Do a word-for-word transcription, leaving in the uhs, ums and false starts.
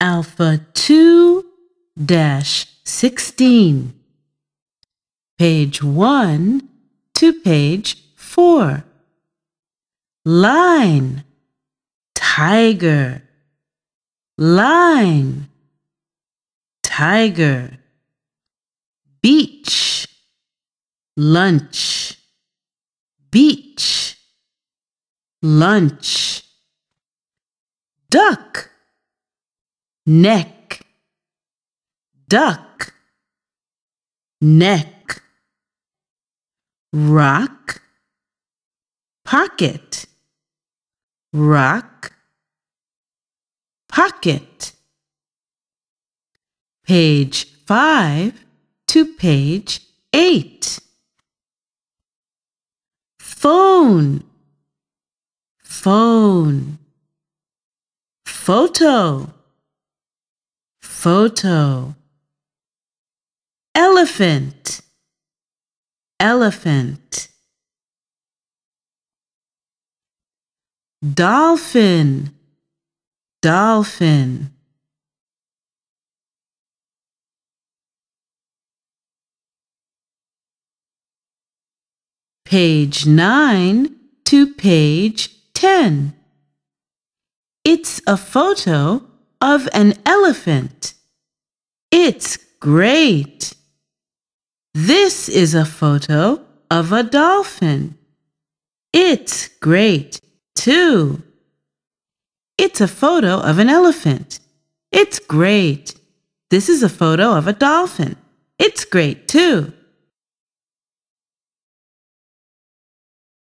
Alpha two dash sixteen. Page one to page four. Line, tiger, line, tiger. Beach, lunch, beach, lunch. Duck, neck, duck, neck. Rock, pocket, rock, pocket. Page five to page eight. Phone, phone. Photo, photo. Elephant, elephant. Dolphin, dolphin. Page nine to page ten. It's a photo of an elephant. It's great. This is a photo of a dolphin. It's great, too. It's a photo of an elephant. It's great. This is a photo of a dolphin. It's great, too.